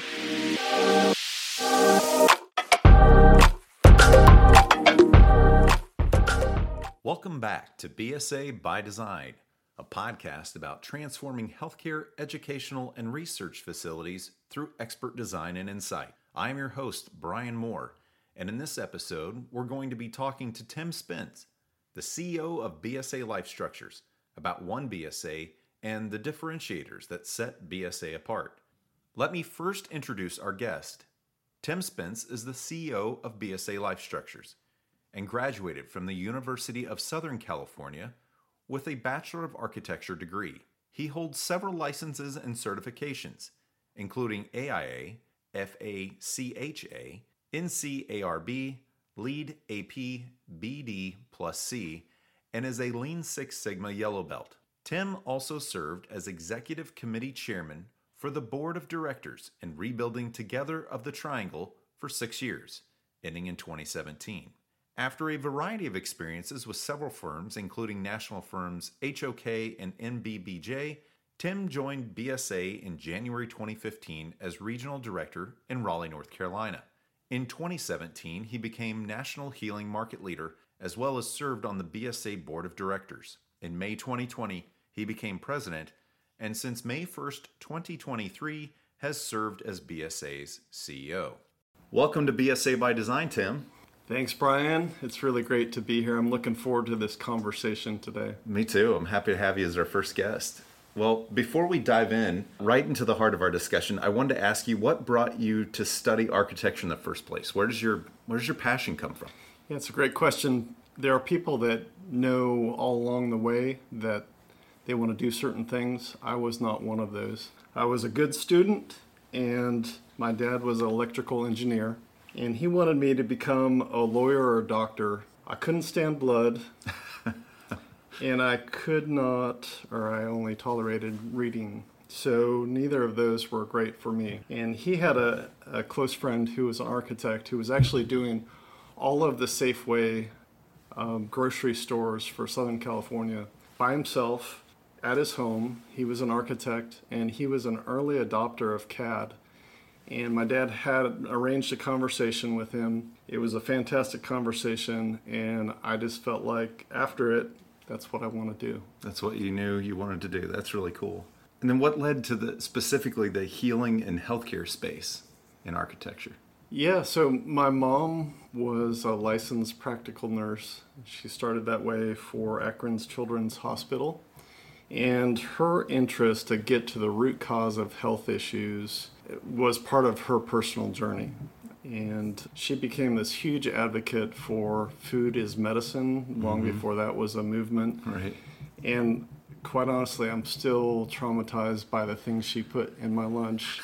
Welcome back to BSA by Design, a podcast about transforming healthcare, educational, and research facilities through expert design and insight. I'm your host, Brian Moore, and in this episode, we're going to be talking to Tim Spence, the CEO of BSA Life Structures, about One BSA and the differentiators that set BSA apart. Let me first introduce our guest. Tim Spence is the CEO of BSA Life Structures and graduated from the University of Southern California with a Bachelor of Architecture degree. He holds several licenses and certifications, including AIA, FACHA, NCARB, LEED AP, BD plus C, and is a Lean Six Sigma Yellow Belt. Tim also served as Executive Committee Chairman for the Board of Directors in Rebuilding Together of the Triangle for 6 years, ending in 2017. After a variety of experiences with several firms, including national firms HOK and NBBJ, Tim joined BSA in January 2015 as Regional Director in Raleigh, North Carolina. In 2017, he became National Healing Market Leader, as well as served on the BSA Board of Directors. In May 2020, he became President, and since May 1st, 2023, has served as BSA's CEO. Welcome to BSA by Design, Tim. Thanks, Brian. It's really great to be here. I'm looking forward to this conversation today. Me too. I'm happy to have you as our first guest. Well, before we dive in, right into the heart of our discussion, I wanted to ask you what brought you to study architecture in the first place? Where does your passion come from? Yeah, it's a great question. There are people that know all along the way that they want to do certain things. I was not one of those. I was a good student, and my dad was an electrical engineer, and he wanted me to become a lawyer or a doctor. I couldn't stand blood, and I I only tolerated reading. So neither of those were great for me. And he had a close friend who was an architect who was actually doing all of the Safeway grocery stores for Southern California by himself at his home. He was an architect, and he was an early adopter of CAD. And my dad had arranged a conversation with him. It was a fantastic conversation, and I just felt like after it, that's what I want to do. That's what you knew you wanted to do. That's really cool. And then what led to specifically the healing and healthcare space in architecture? Yeah, so my mom was a licensed practical nurse. She started that way for Akron's Children's Hospital. And her interest to get to the root cause of health issues was part of her personal journey. And she became this huge advocate for food is medicine long before that was a movement. Right. And quite honestly, I'm still traumatized by the things she put in my lunch.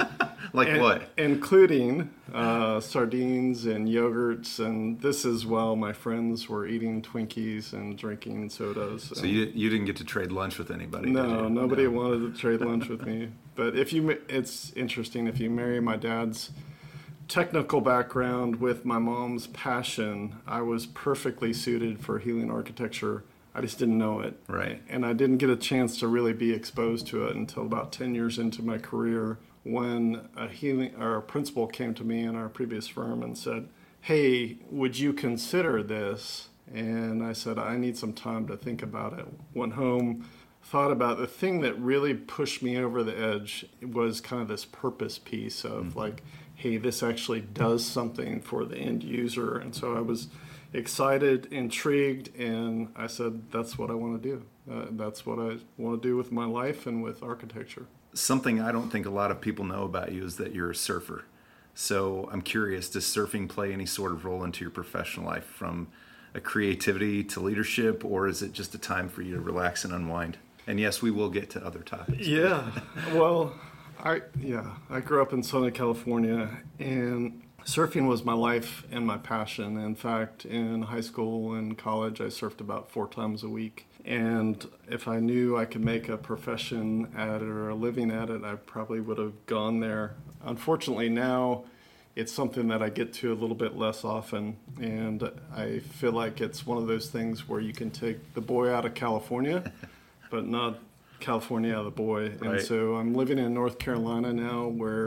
What? Including sardines and yogurts, and this is while my friends were eating Twinkies and drinking sodas. So you didn't get to trade lunch with anybody? No, nobody wanted to trade lunch with me. But it's interesting, if you marry my dad's technical background with my mom's passion, I was perfectly suited for healing architecture. I just didn't know it. Right. And I didn't get a chance to really be exposed to it until about 10 years into my career, when a principal came to me in our previous firm and said, "Hey, would you consider this?" And I said, "I need some time to think about it." Went home, thought about the thing that really pushed me over the edge was kind of this purpose piece of like, hey, this actually does something for the end user. And so I was excited, intrigued, and I said, that's what I want to do. That's what I want to do with my life and with architecture. Something I don't think a lot of people know about you is that you're a surfer. So I'm curious, does surfing play any sort of role into your professional life, from a creativity to leadership, or is it just a time for you to relax and unwind? And yes, we will get to other topics. Yeah, well, I grew up in Southern California, and surfing was my life and my passion. In fact, in high school and college, I surfed about 4 times a week. And if I knew I could make a profession at it or a living at it, I probably would have gone there. Unfortunately, now it's something that I get to a little bit less often. And I feel like it's one of those things where you can take the boy out of California, but not California out of the boy. And Right. so I'm living in North Carolina now, where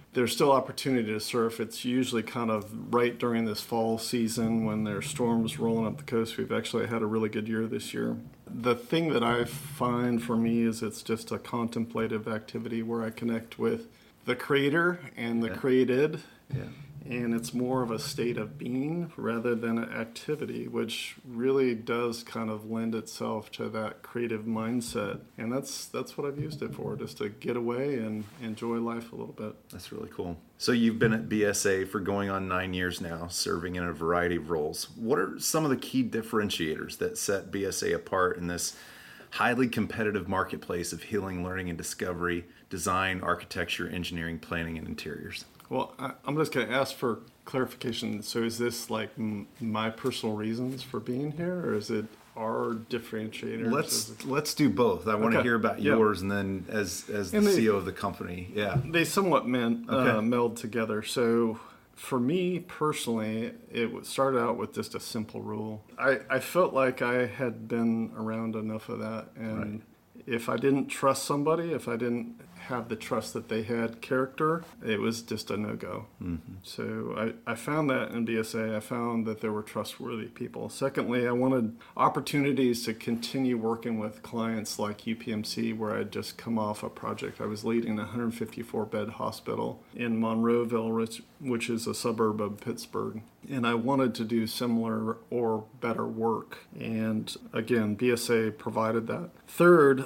there's still opportunity to surf. It's usually kind of right during this fall season when there's storms rolling up the coast. We've actually had a really good year this year. The thing that I find for me is it's just a contemplative activity where I connect with the creator and the created. Yeah. And it's more of a state of being rather than an activity, which really does kind of lend itself to that creative mindset. And that's what I've used it for, just to get away and enjoy life a little bit. That's really cool. So you've been at BSA for going on 9 years now, serving in a variety of roles. What are some of the key differentiators that set BSA apart in this highly competitive marketplace of healing, learning, and discovery, design, architecture, engineering, planning, and interiors? Well, I'm just going to ask for clarification. So is this like my personal reasons for being here, or is it our differentiators? Let's do both. I want to hear about yours, and then as the CEO of the company. Yeah. They somewhat meld together. So for me personally, it started out with just a simple rule. I felt like I had been around enough of that, and if I didn't trust somebody, if I didn't have the trust that they had character, it was just a no-go. Mm-hmm. So I found that in BSA. I found that there were trustworthy people. Secondly, I wanted opportunities to continue working with clients like UPMC, where I'd just come off a project. I was leading a 154-bed hospital in Monroeville, which is a suburb of Pittsburgh. And I wanted to do similar or better work. And again, BSA provided that. Third,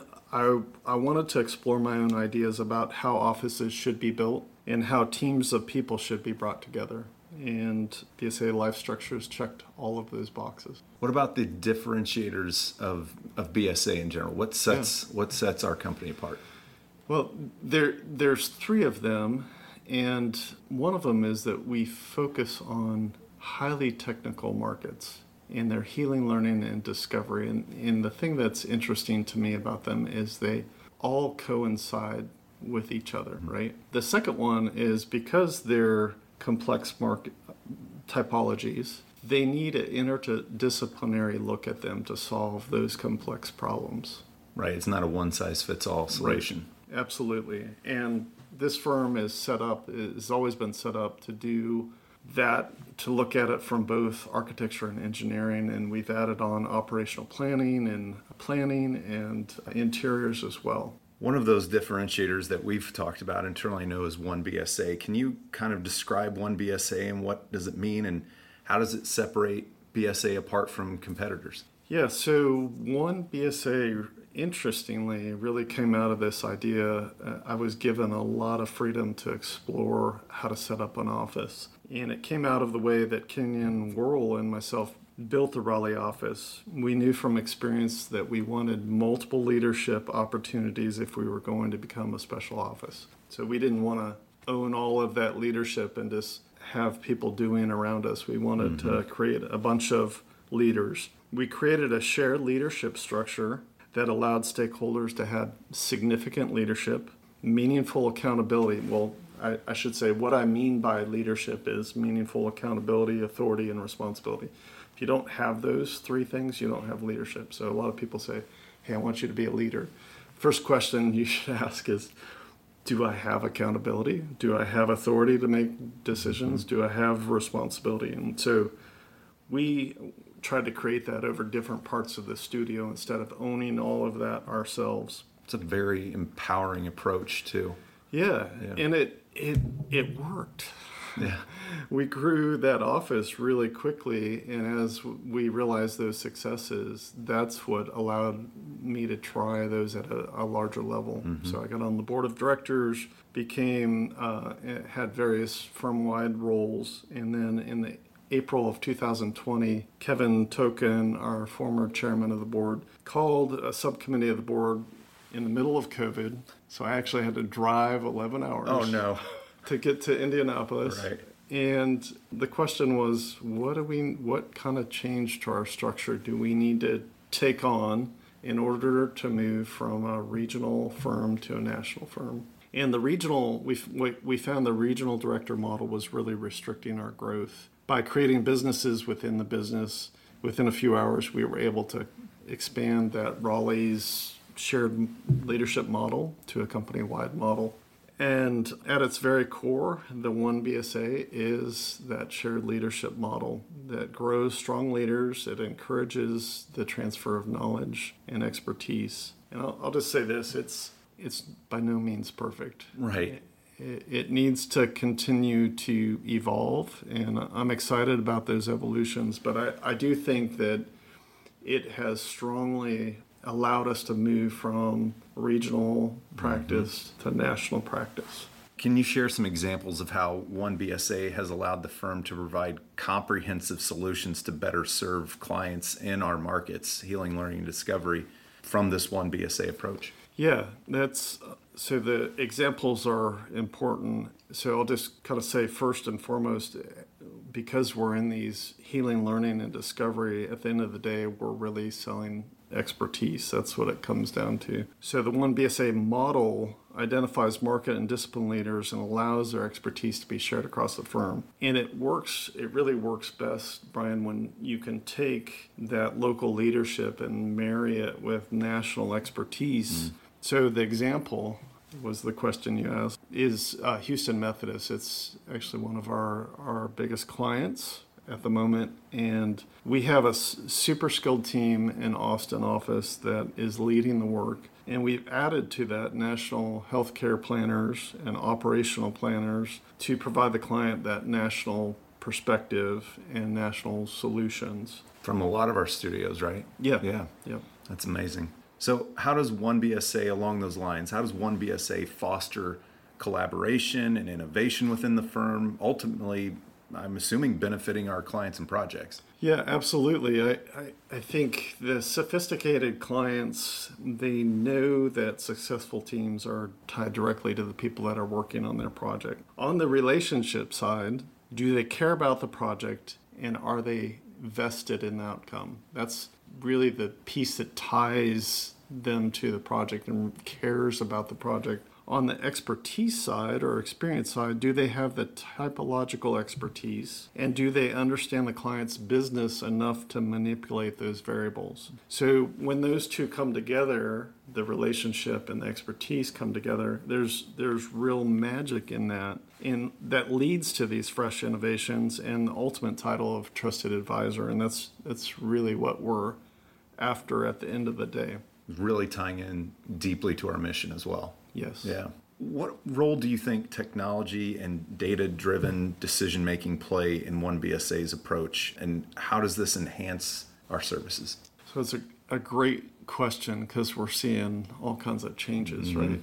I wanted to explore my own ideas about how offices should be built and how teams of people should be brought together. And BSA Life Structures checked all of those boxes. What about the differentiators of BSA in general? What sets our company apart? Well, there's three of them, and one of them is that we focus on highly technical markets in their healing, learning, and discovery. And the thing that's interesting to me about them is they all coincide with each other, right? The second one is because they're complex market typologies, they need an interdisciplinary look at them to solve those complex problems. Right, it's not a one-size-fits-all solution. Right. Absolutely. And this firm has always been set up to do that, to look at it from both architecture and engineering, and we've added on operational planning and interiors as well. One of those differentiators that we've talked about internally know is One BSA. Can you kind of describe One BSA and what does it mean, and how does it separate BSA apart from competitors? Yeah, so One BSA, interestingly, really came out of this idea. I was given a lot of freedom to explore how to set up an office. And it came out of the way that Kenyon Worrell and myself built the Raleigh office. We knew from experience that we wanted multiple leadership opportunities if we were going to become a special office. So we didn't want to own all of that leadership and just have people doing around us. We wanted to create a bunch of leaders. We created a shared leadership structure that allowed stakeholders to have significant leadership, meaningful accountability. Well, I should say what I mean by leadership is meaningful accountability, authority, and responsibility. If you don't have those three things, you don't have leadership. So a lot of people say, hey, I want you to be a leader. First question you should ask is, do I have accountability? Do I have authority to make decisions? Do I have responsibility? And so we tried to create that over different parts of the studio instead of owning all of that ourselves. It's a very empowering approach too. Yeah. And it worked. Yeah. We grew that office really quickly, and as we realized those successes, that's what allowed me to try those at a larger level. Mm-hmm. So I got on the board of directors, had various firm-wide roles, and then in the April of 2020, Kevin Token, our former chairman of the board, called a subcommittee of the board in the middle of COVID. So I actually had to drive 11 hours. Oh, no. To get to Indianapolis. Right. And the question was, what kind of change to our structure do we need to take on in order to move from a regional firm to a national firm? And the regional, we found the regional director model was really restricting our growth. By creating businesses within the business, within a few hours, we were able to expand that Raleigh's shared leadership model to a company-wide model. And at its very core, the One BSA is that shared leadership model that grows strong leaders. It encourages the transfer of knowledge and expertise. And I'll just say this, it's by no means perfect. Right. It needs to continue to evolve, and I'm excited about those evolutions. But I do think that it has strongly allowed us to move from regional practice to national practice. Can you share some examples of how One BSA has allowed the firm to provide comprehensive solutions to better serve clients in our markets, healing, learning, and discovery, from this One BSA approach? Yeah, so the examples are important. So I'll just kind of say first and foremost, because we're in these healing, learning, and discovery, at the end of the day, we're really selling expertise. That's what it comes down to. So the One BSA model identifies market and discipline leaders and allows their expertise to be shared across the firm. And it really works best, Brian, when you can take that local leadership and marry it with national expertise. So the example was the question you asked, is Houston Methodist. It's actually one of our biggest clients at the moment, and we have a super skilled team in Austin office that is leading the work, and we've added to that national healthcare planners and operational planners to provide the client that national perspective and national solutions. From a lot of our studios, right? Yeah. That's amazing. So how does One BSA, along those lines, how does One BSA foster collaboration and innovation within the firm, ultimately, I'm assuming, benefiting our clients and projects? Yeah, absolutely. I think the sophisticated clients, they know that successful teams are tied directly to the people that are working on their project. On the relationship side, do they care about the project, and are they vested in the outcome? That's really the piece that ties them to the project and cares about the project. On the expertise side or experience side, do they have the typological expertise, and do they understand the client's business enough to manipulate those variables? So when those two come together, the relationship and the expertise come together, there's real magic in that, and that leads to these fresh innovations and the ultimate title of trusted advisor. And that's really what we're after at the end of the day. Really tying in deeply to our mission as well. Yes. Yeah. What role do you think technology and data-driven decision-making play in One BSA's approach, and how does this enhance our services? So it's a great question, because we're seeing all kinds of changes, right,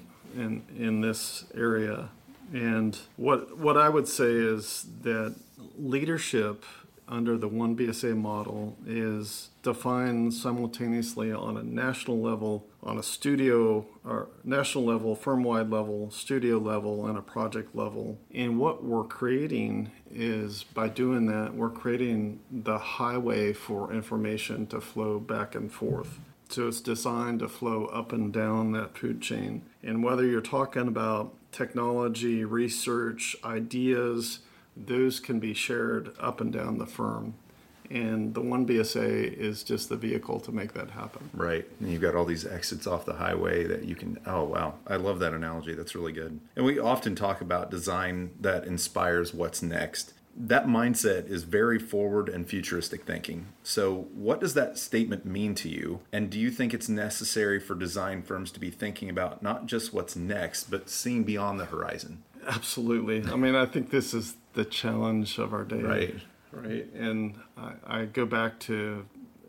in this area. And what I would say is that leadership under the One BSA model is defined simultaneously on a national level, on a studio, or national level, firm-wide level, studio level, and a project level. And what we're creating is, by doing that, we're creating the highway for information to flow back and forth. So it's designed to flow up and down that food chain. And whether you're talking about technology, research, ideas, those can be shared up and down the firm. And the One BSA is just the vehicle to make that happen. Right. And you've got all these exits off the highway that you can, oh, wow. I love that analogy. That's really good. And we often talk about design that inspires what's next. That mindset is very forward and futuristic thinking. So what does that statement mean to you? And do you think it's necessary for design firms to be thinking about not just what's next, but seeing beyond the horizon? Absolutely. I mean, I think this is the challenge of our day. Right. And I go back to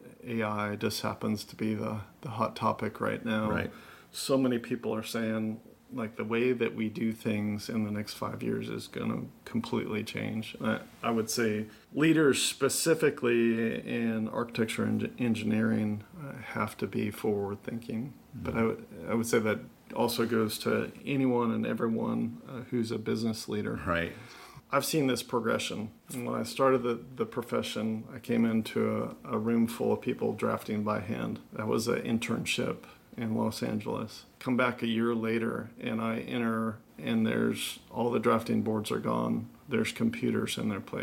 AI. Just happens to be the hot topic right now. Right. So many people are saying, like, the way that we do things in the next 5 years is going to completely change. I would say leaders specifically in architecture and engineering have to be forward thinking. But I would say that also goes to anyone and everyone who's a business leader. Right. I've seen this progression. And when I started the profession, I came into a room full of people drafting by hand. That was an internship in Los Angeles. Come back a year later, and I enter, and there's all the drafting boards are gone. There's computers in their place.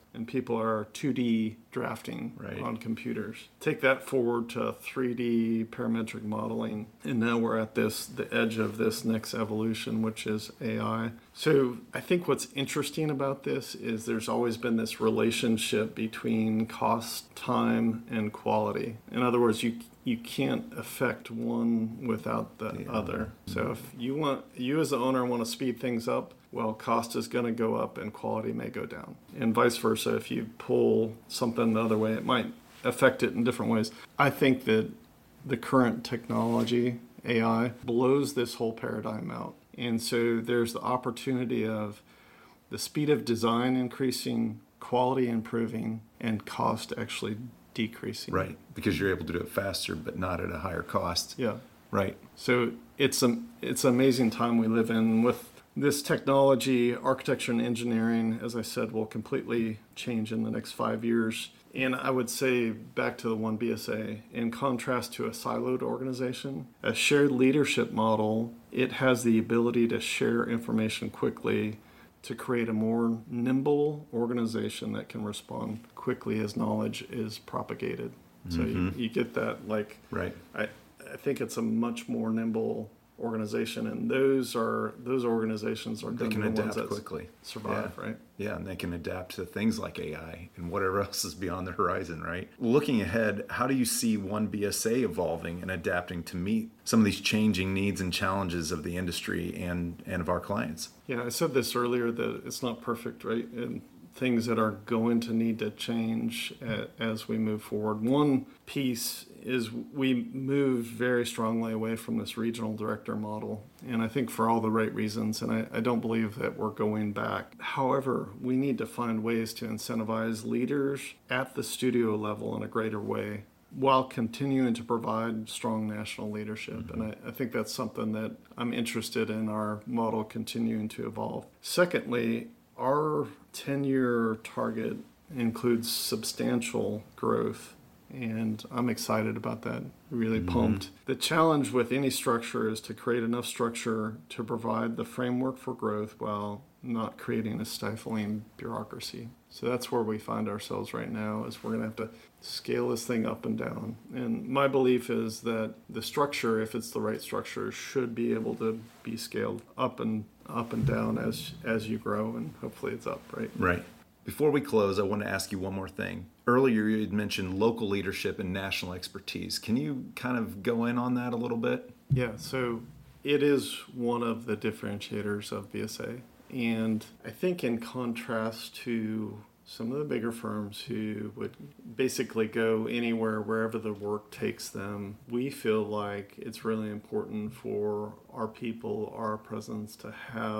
and people are 2D drafting Right. on computers. Take that forward to 3D parametric modeling, and now we're at the edge of this next evolution, which is AI. So I think what's interesting about this is there's always been this relationship between cost, time, and quality. In other words, you can't affect one without the other. So if you as the owner want to speed things up, well, cost is going to go up and quality may go down. And vice versa, if you pull something the other way, it might affect it in different ways. I think that the current technology, AI, blows this whole paradigm out. And so there's the opportunity of the speed of design increasing, quality improving, and cost actually decreasing. Right, because you're able to do it faster, but not at a higher cost. Yeah. Right. So it's an amazing time we live in with this technology. Architecture and engineering, as I said, will completely change in the next 5 years. And I would say, back to the One BSA, in contrast to a siloed organization, a shared leadership model, it has the ability to share information quickly to create a more nimble organization that can respond quickly as knowledge is propagated. So you get that, like, Right. I think it's a much more nimble organization, and those organizations are They going to can be the ones adapt that quickly. survive, Yeah. right? Yeah, and they can adapt to things like AI and whatever else is beyond the horizon, right? Looking ahead, how do you see One BSA evolving and adapting to meet some of these changing needs and challenges of the industry and of our clients? Yeah, I said this earlier that it's not perfect, right? And things that are going to need to change as we move forward. One piece is we moved very strongly away from this regional director model, and I think for all the right reasons, and I don't believe that we're going back. However, we need to find ways to incentivize leaders at the studio level in a greater way while continuing to provide strong national leadership. And I think that's something that I'm interested in our model continuing to evolve. Secondly, our 10-year target includes substantial growth, and I'm excited about that, really pumped. The challenge with any structure is to create enough structure to provide the framework for growth while not creating a stifling bureaucracy. So that's where we find ourselves right now, is we're going to have to scale this thing up and down. And my belief is that the structure, if it's the right structure, should be able to be scaled up and down as you grow, and hopefully it's up, right? Right. Before we close, I want to ask you one more thing. Earlier, you had mentioned local leadership and national expertise. Can you kind of go in on that a little bit? Yeah, so it is one of the differentiators of BSA. And I think in contrast to some of the bigger firms who would basically go anywhere, wherever the work takes them, we feel like it's really important for our people, our presence, to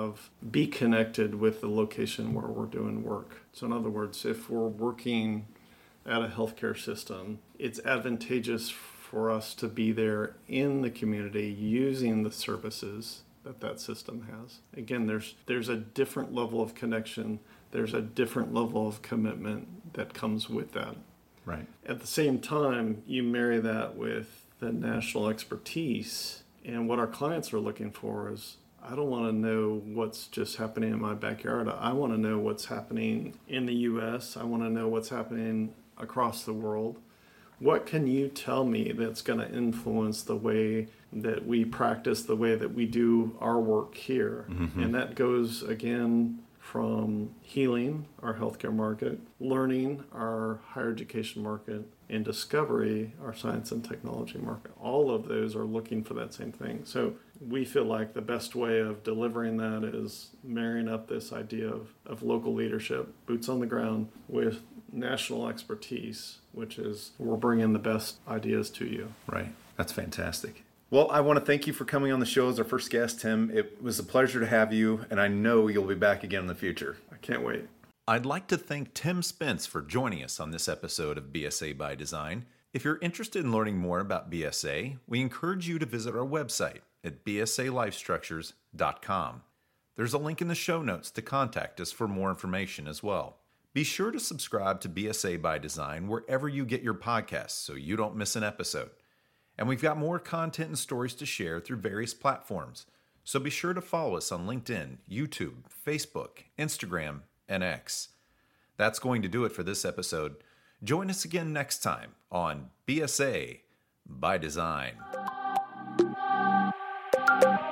be connected with the location where we're doing work. So in other words, if we're working at a healthcare system, it's advantageous for us to be there in the community using the services that system has. Again, there's a different level of connection. There's a different level of commitment that comes with that. Right. At the same time, you marry that with the national expertise, and what our clients are looking for is, I don't want to know what's just happening in my backyard. I want to know what's happening in the U.S. I want to know what's happening across the world. What can you tell me that's going to influence the way that we practice, the way that we do our work here? And that goes, again, from healing, our healthcare market, learning, our higher education market, and discovery, our science and technology market. All of those are looking for that same thing. So we feel like the best way of delivering that is marrying up this idea of local leadership, boots on the ground, with national expertise, which is we're bringing the best ideas to you. Right. That's fantastic. Well, I want to thank you for coming on the show as our first guest, Tim. It was a pleasure to have you, and I know you'll be back again in the future. I can't wait. I'd like to thank Tim Spence for joining us on this episode of BSA by Design. If you're interested in learning more about BSA, we encourage you to visit our website at bsalifestructures.com. There's a link in the show notes to contact us for more information as well. Be sure to subscribe to BSA by Design wherever you get your podcasts so you don't miss an episode. And we've got more content and stories to share through various platforms. So be sure to follow us on LinkedIn, YouTube, Facebook, Instagram, and X. That's going to do it for this episode. Join us again next time on BSA by Design.